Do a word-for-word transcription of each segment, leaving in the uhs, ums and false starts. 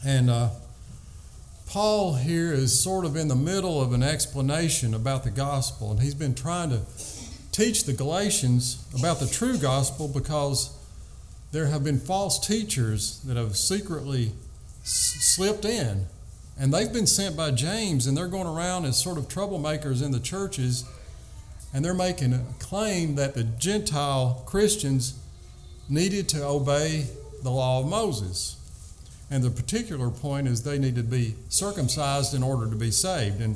And uh, Paul here is sort of in the middle of an explanation about the gospel, and he's been trying to teach the Galatians about the true gospel because there have been false teachers that have secretly s- slipped in, and they've been sent by James, and they're going around as sort of troublemakers in the churches, and they're making a claim that the Gentile Christians needed to obey the law of Moses. And the particular point is they need to be circumcised in order to be saved. And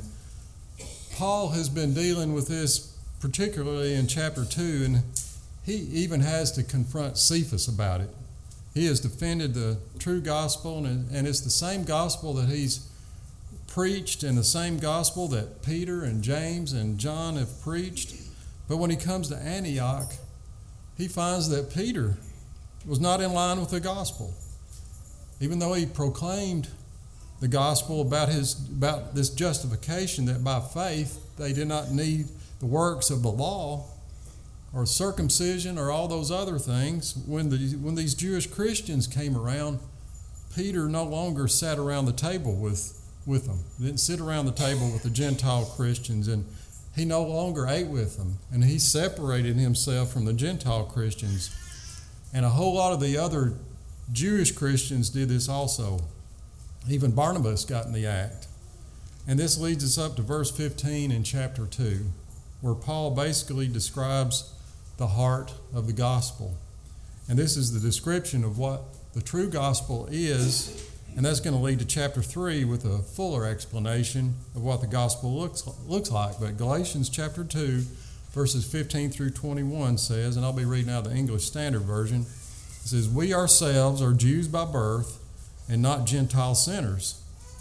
Paul has been dealing with this particularly in chapter two, and he even has to confront Cephas about it. He has defended the true gospel, and, and it's the same gospel that he's preached and the same gospel that Peter and James and John have preached. But when he comes to Antioch, he finds that Peter was not in line with the gospel. Even though he proclaimed the gospel about his about this justification, that by faith they did not need the works of the law or circumcision or all those other things, when the when these Jewish Christians came around, Peter no longer sat around the table with with them. He didn't sit around the table with the Gentile Christians, and he no longer ate with them, and he separated himself from the Gentile Christians. And a whole lot of the other Jewish Christians did this also. Even Barnabas got in the act. And this leads us up to verse fifteen in chapter two, where Paul basically describes the heart of the gospel. And this is the description of what the true gospel is. And that's going to lead to chapter three with a fuller explanation of what the gospel looks, looks like. But Galatians chapter two, verses fifteen through twenty-one says, and I'll be reading out the English Standard Version, it says, "We ourselves are Jews by birth and not Gentile sinners.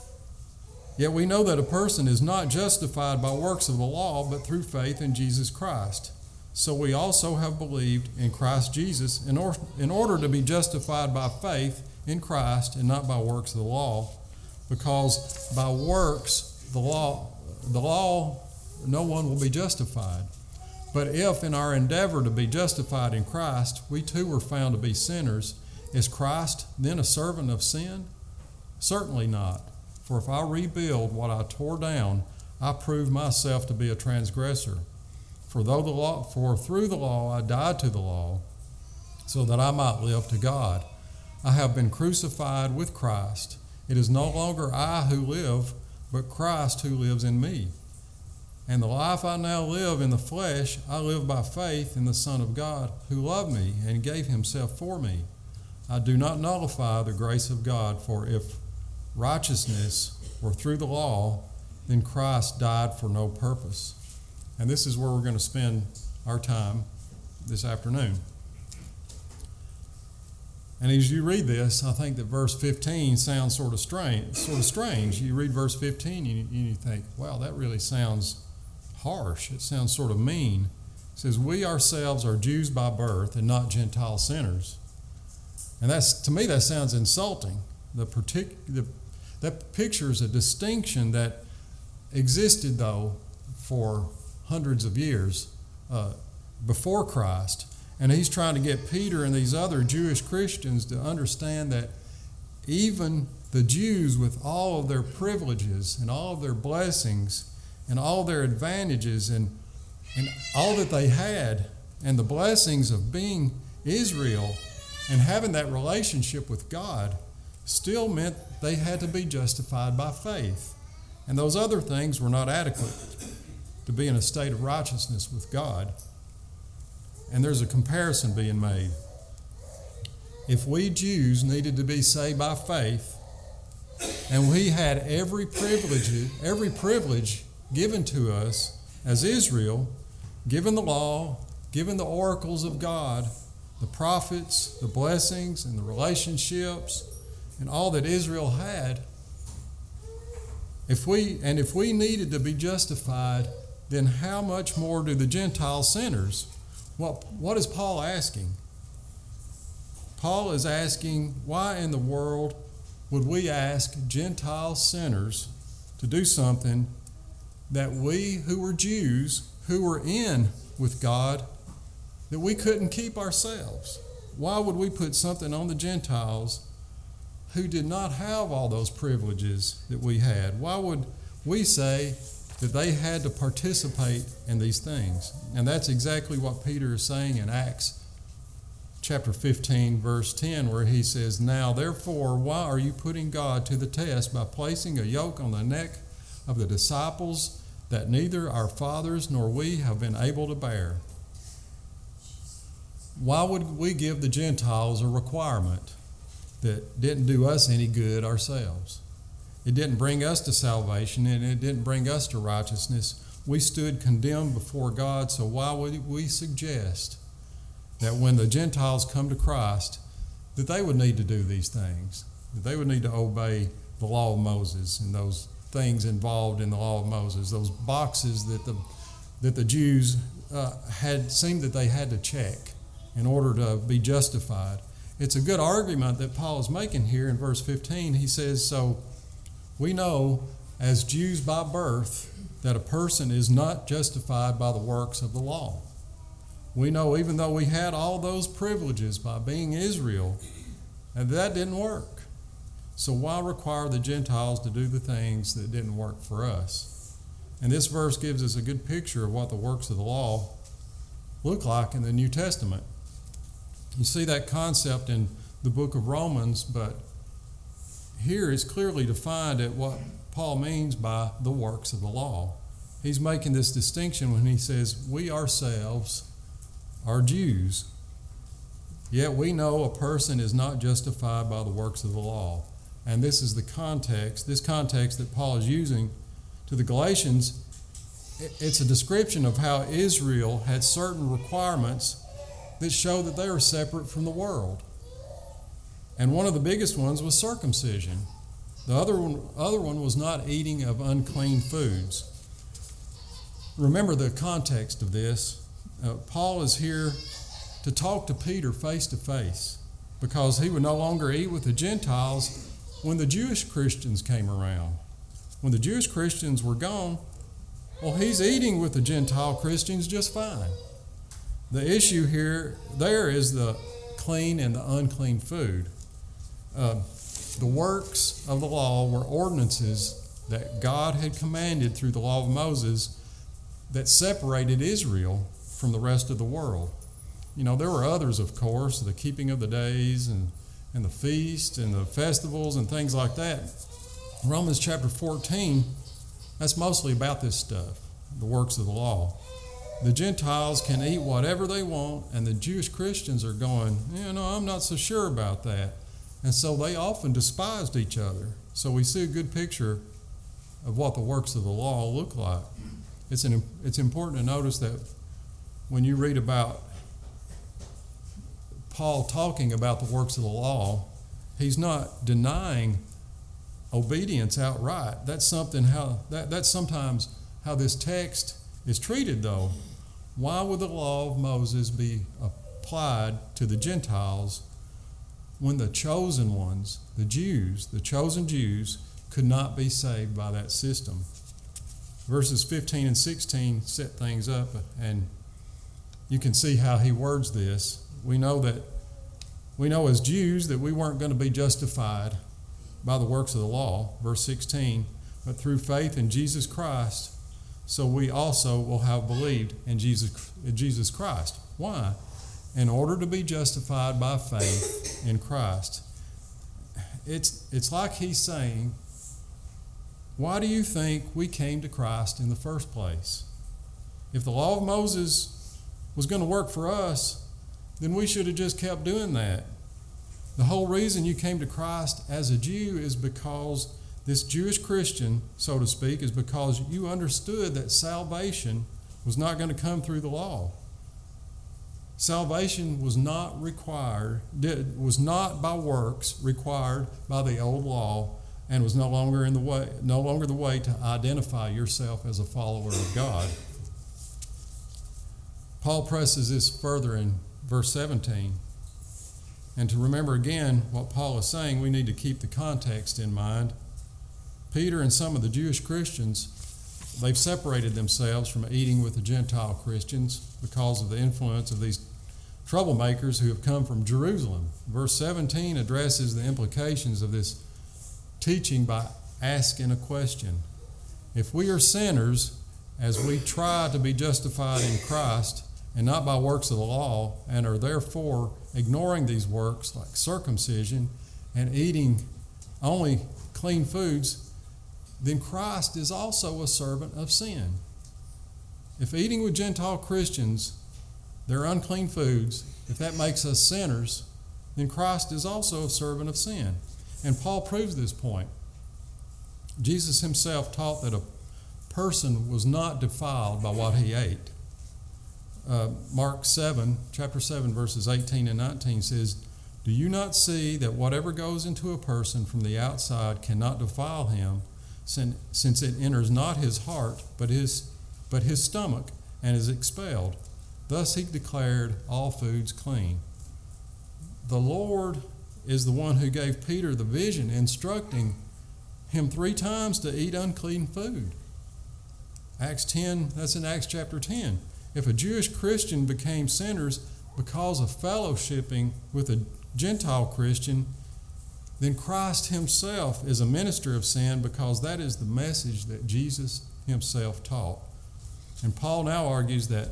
Yet we know that a person is not justified by works of the law, but through faith in Jesus Christ. So we also have believed in Christ Jesus in, or, in order to be justified by faith in Christ and not by works of the law, because by works the law, the law, no one will be justified. But if in our endeavor to be justified in Christ, we too were found to be sinners, is Christ then a servant of sin? Certainly not. For if I rebuild what I tore down, I prove myself to be a transgressor. For though the law, for through the law I died to the law, so that I might live to God. I have been crucified with Christ. It is no longer I who live, but Christ who lives in me. And the life I now live in the flesh, I live by faith in the Son of God, who loved me and gave himself for me. I do not nullify the grace of God, for if righteousness were through the law, then Christ died for no purpose." And this is where we're going to spend our time this afternoon. And as you read this, I think that verse fifteen sounds sort of strange. Sort of strange. You read verse fifteen and you, you think, wow, that really sounds harsh. It sounds sort of mean. It says, "We ourselves are Jews by birth and not Gentile sinners." And that's, to me, that sounds insulting. The partic- the, that pictures a distinction that existed, though, for hundreds of years uh, before Christ. And he's trying to get Peter and these other Jewish Christians to understand that even the Jews, with all of their privileges and all of their blessings and all their advantages and, and all that they had, and the blessings of being Israel and having that relationship with God, still meant they had to be justified by faith. And those other things were not adequate to be in a state of righteousness with God. And there's a comparison being made. If we Jews needed to be saved by faith, and we had every privilege, every privilege given to us as Israel, given the law, given the oracles of God, the prophets, the blessings, and the relationships, and all that Israel had, if we and if we needed to be justified, then how much more do the Gentile sinners? What, what is Paul asking? Paul is asking, why in the world would we ask Gentile sinners to do something that we who were Jews, who were in with God, that we couldn't keep ourselves? Why would we put something on the Gentiles who did not have all those privileges that we had? Why would we say that they had to participate in these things? And that's exactly what Peter is saying in Acts chapter fifteen, verse ten, where he says, "Now therefore, why are you putting God to the test by placing a yoke on the neck of the disciples that neither our fathers nor we have been able to bear?" Why would we give the Gentiles a requirement that didn't do us any good ourselves? It didn't bring us to salvation, and it didn't bring us to righteousness. We stood condemned before God, so why would we suggest that when the Gentiles come to Christ, that they would need to do these things, that they would need to obey the law of Moses and those things involved in the law of Moses, those boxes that the that the Jews uh, had seemed that they had to check in order to be justified? It's a good argument that Paul is making here in verse fifteen. He says, so we know as Jews by birth that a person is not justified by the works of the law. We know even though we had all those privileges by being Israel, and that didn't work. So why require the Gentiles to do the things that didn't work for us? And this verse gives us a good picture of what the works of the law look like in the New Testament. You see that concept in the book of Romans, but here is clearly defined at what Paul means by the works of the law. He's making this distinction when he says, we ourselves are Jews, yet we know a person is not justified by the works of the law. And this is the context, this context that Paul is using to the Galatians. It's a description of how Israel had certain requirements that show that they were separate from the world. And one of the biggest ones was circumcision. The other one, other one was not eating of unclean foods. Remember the context of this. Uh, Paul is here to talk to Peter face to face because he would no longer eat with the Gentiles when the Jewish Christians came around. When the Jewish Christians were gone, well, he's eating with the Gentile Christians just fine. The issue here, there is the clean and the unclean food. Uh, the works of the law were ordinances that God had commanded through the law of Moses that separated Israel from the rest of the world. You know, there were others, of course, the keeping of the days and, and the feast and the festivals and things like that. Romans chapter fourteen, that's mostly about this stuff, the works of the law. The Gentiles can eat whatever they want, and the Jewish Christians are going, you know, I'm not so sure about that. And so they often despised each other. So we see a good picture of what the works of the law look like. It's an, it's important to notice that when you read about Paul talking about the works of the law, he's not denying obedience outright. That's something how that, that's sometimes how this text is treated, though. Why would the law of Moses be applied to the Gentiles when the chosen ones, the Jews, the chosen Jews, could not be saved by that system? Verses fifteen and sixteen set things up, and you can see how he words this. We know that we know as Jews that we weren't going to be justified by the works of the law, verse sixteen, but through faith in Jesus Christ, so we also will have believed in Jesus, in Jesus Christ. Why? In order to be justified by faith in Christ. It's, it's like he's saying, why do you think we came to Christ in the first place? If the law of Moses was going to work for us, then we should have just kept doing that. The whole reason you came to Christ as a Jew is because this Jewish Christian, so to speak, is because you understood that salvation was not going to come through the law. Salvation was not required, did, was not by works required by the old law, and was no longer in the way, no longer the way to identify yourself as a follower of God. Paul presses this further in verse seventeen. And to remember again what Paul is saying, we need to keep the context in mind. Peter and some of the Jewish Christians, they've separated themselves from eating with the Gentile Christians because of the influence of these troublemakers who have come from Jerusalem. Verse seventeen addresses the implications of this teaching by asking a question. If we are sinners, as we try to be justified in Christ and not by works of the law, and are therefore ignoring these works like circumcision and eating only clean foods, then Christ is also a servant of sin. If eating with Gentile Christians, their unclean foods, if that makes us sinners, then Christ is also a servant of sin. And Paul proves this point. Jesus himself taught that a person was not defiled by what he ate. Uh, Mark seven, chapter seven, verses eighteen and nineteen says, "Do you not see that whatever goes into a person from the outside cannot defile him, since it enters not his heart, but his, but his stomach, and is expelled? Thus he declared all foods clean." The Lord is the one who gave Peter the vision, instructing him three times to eat unclean food. Acts ten, that's in Acts chapter ten. If a Jewish Christian became sinners because of fellowshipping with a Gentile Christian, then Christ himself is a minister of sin, because that is the message that Jesus himself taught. And Paul now argues that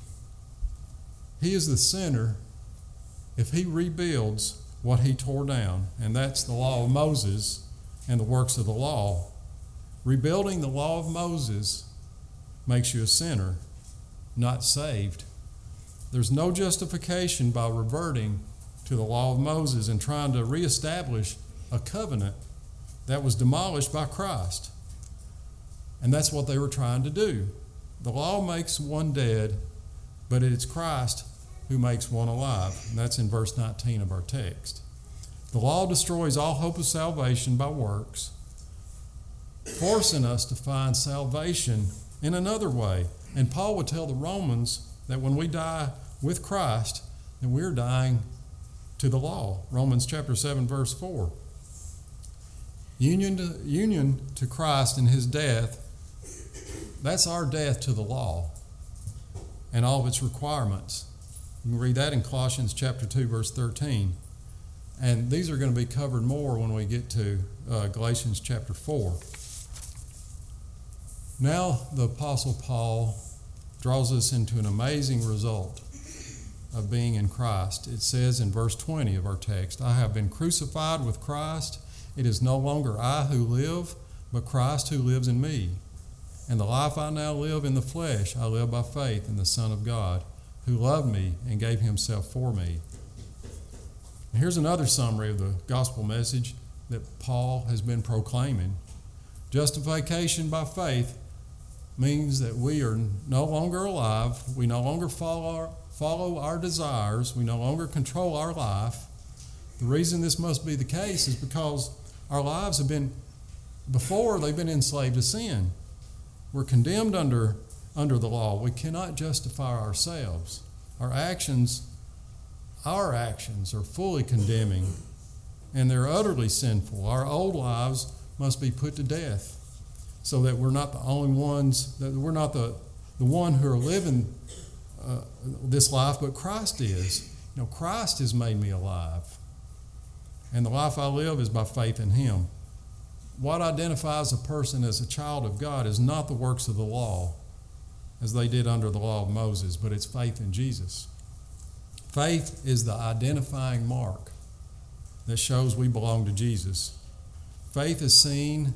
he is the sinner if he rebuilds what he tore down, and that's the law of Moses and the works of the law. Rebuilding the law of Moses makes you a sinner, not saved. There's no justification by reverting to the law of Moses and trying to reestablish a covenant that was demolished by Christ. And that's what they were trying to do. The law makes one dead, but it's Christ who makes one alive. And that's in verse nineteen of our text. The law destroys all hope of salvation by works, forcing us to find salvation in another way. And Paul would tell the Romans that when we die with Christ, then we're dying to the law. Romans chapter seven, verse four. Union to, union to Christ in his death, that's our death to the law and all of its requirements. You can read that in Colossians chapter two, verse thirteen. And these are going to be covered more when we get to uh, Galatians chapter four. Now the Apostle Paul draws us into an amazing result of being in Christ. It says in verse twenty of our text, "I have been crucified with Christ. It is no longer I who live, but Christ who lives in me. And the life I now live in the flesh, I live by faith in the Son of God, who loved me and gave himself for me." And here's another summary of the gospel message that Paul has been proclaiming. Justification by faith means that we are no longer alive. We no longer follow our, follow our desires. We no longer control our life. The reason this must be the case is because our lives have been, before they've been enslaved to sin. We're condemned under, under the law. We cannot justify ourselves. Our actions, our actions are fully condemning, and they're utterly sinful. Our old lives must be put to death, so that we're not the only ones, that we're not the, the one who are living uh, this life, but Christ is. You know, Christ has made me alive. And the life I live is by faith in him. What identifies a person as a child of God is not the works of the law, as they did under the law of Moses, but it's faith in Jesus. Faith is the identifying mark that shows we belong to Jesus. Faith is seen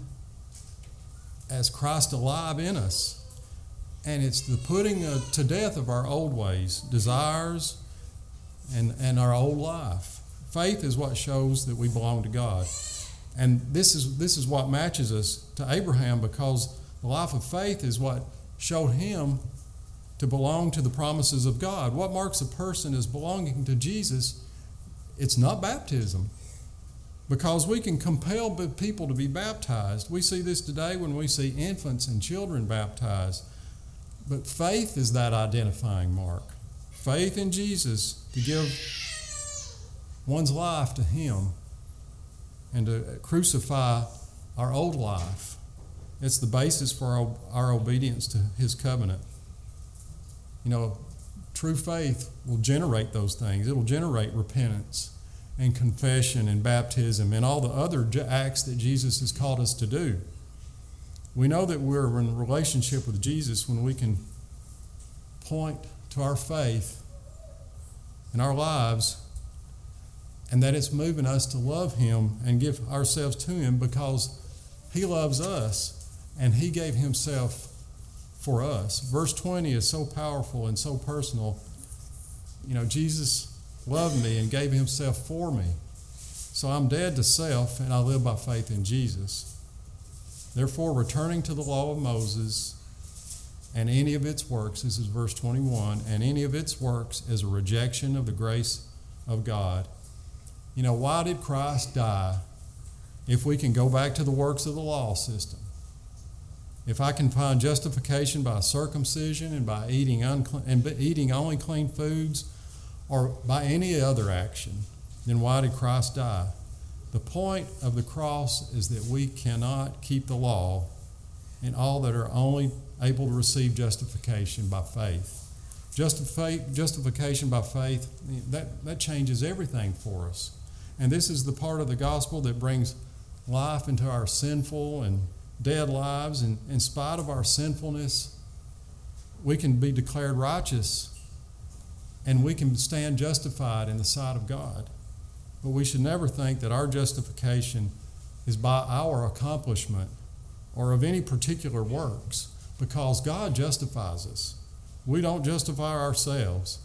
as Christ alive in us, and it's the putting to death of our old ways, desires, and, and our old life. Faith is what shows that we belong to God. And this is this is what matches us to Abraham, because the life of faith is what showed him to belong to the promises of God. What marks a person as belonging to Jesus? It's not baptism, because we can compel people to be baptized. We see this today when we see infants and children baptized. But faith is that identifying mark. Faith in Jesus, to give one's life to him and to crucify our old life. It's the basis for our, our obedience to his covenant. You know, True faith will generate those things. It'll generate repentance and confession and baptism and all the other acts that Jesus has called us to do. We know that we're in a relationship with Jesus when we can point to our faith in our lives, and that it's moving us to love Him and give ourselves to Him because He loves us and He gave Himself for us. Verse twenty is so powerful and so personal. You know, Jesus loved me and gave Himself for me. So I'm dead to self and I live by faith in Jesus. Therefore, returning to the law of Moses and any of its works, this is verse twenty-one, and any of its works is a rejection of the grace of God. You know, why did Christ die if we can go back to the works of the law system? If I can find justification by circumcision and by eating unclean, and eating only clean foods, or by any other action, then why did Christ die? The point of the cross is that we cannot keep the law, and all that are only able to receive justification by faith. Justifi- justification by faith, that, that changes everything for us. And this is the part of the gospel that brings life into our sinful and dead lives. And in spite of our sinfulness, we can be declared righteous and we can stand justified in the sight of God. But we should never think that our justification is by our accomplishment or of any particular works, because God justifies us. We don't justify ourselves.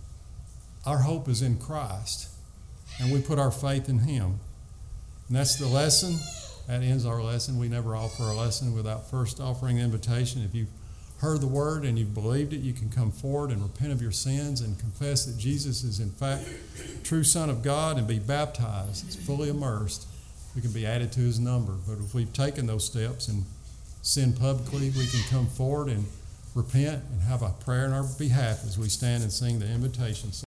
Our hope is in Christ, and we put our faith in Him. And that's the lesson. That ends our lesson. We never offer a lesson without first offering an invitation. If you've heard the word and you've believed it, you can come forward and repent of your sins and confess that Jesus is in fact true Son of God and be baptized. It's fully immersed. We can be added to His number. But if we've taken those steps and sinned publicly, we can come forward and repent and have a prayer on our behalf as we stand and sing the invitation song.